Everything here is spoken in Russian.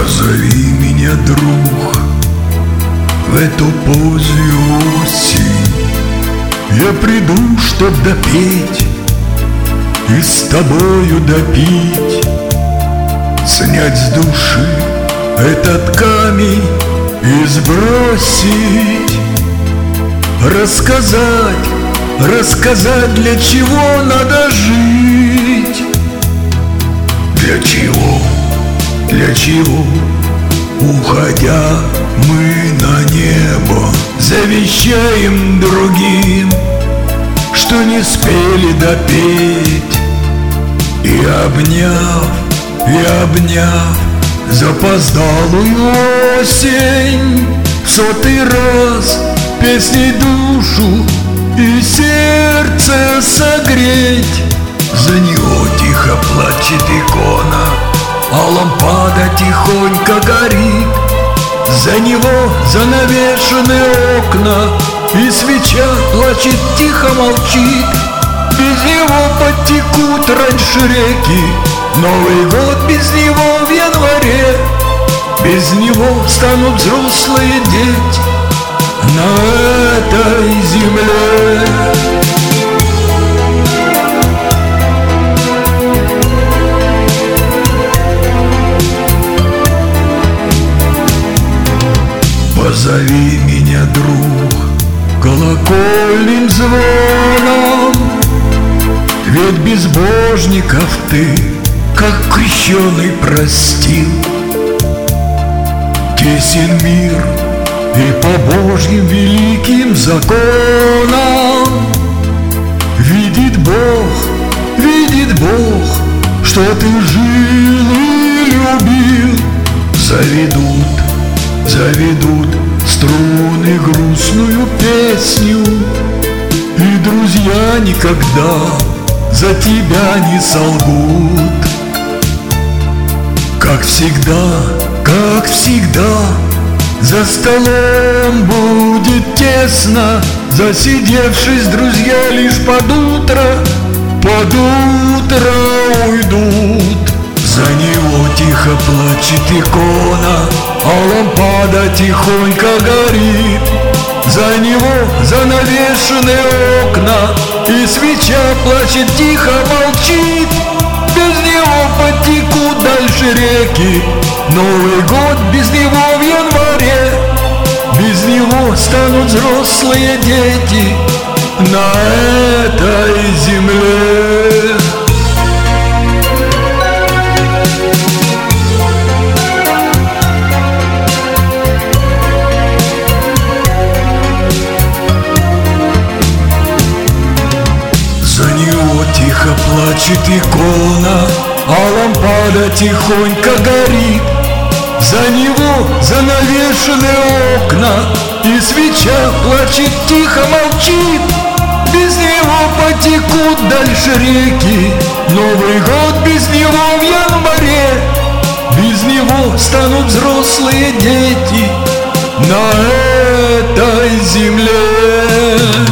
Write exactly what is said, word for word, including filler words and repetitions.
Позови меня, друг, в эту позднюю осень. Я приду, чтоб допеть и с тобою допить, снять с души этот камень и сбросить, рассказать, рассказать, для чего надо жить. Для чего, для чего, уходя, мы на небо завещаем другим, что не спели допеть. И обняв, и обняв запоздалую осень, в сотый раз песней душу и сердце согреть. За него тихо плачет икона, а лампада тихонько горит. За него занавешены окна, и свеча плачет, тихо молчит. Без него потекут раньше реки, Новый год без него в январе. Без него станут взрослые дети на этой земле. Позови меня, друг, колокольным звоном, ведь безбожников ты, как крещеный, простил. Тесен мир и по Божьим великим законам. Видит Бог, видит Бог, что ты жил и любил. Заведут, заведут струны грустную песню, и друзья никогда за тебя не солгут. Как всегда, как всегда, за столом будет тесно, засидевшись, друзья лишь под утро, под утро уйдут. За него тихо плачет икона, а лампада тихонько горит. За него занавешены окна, и свеча плачет, тихо молчит. Без него потекут дальше реки, Новый год без него в январе. Без него станут взрослые дети на этой земле. Тихо плачет икона, а лампада тихонько горит. За него занавешены окна, и свеча плачет, тихо молчит. Без него потекут дальше реки, Новый год без него в январе. Без него станут взрослые дети на этой земле.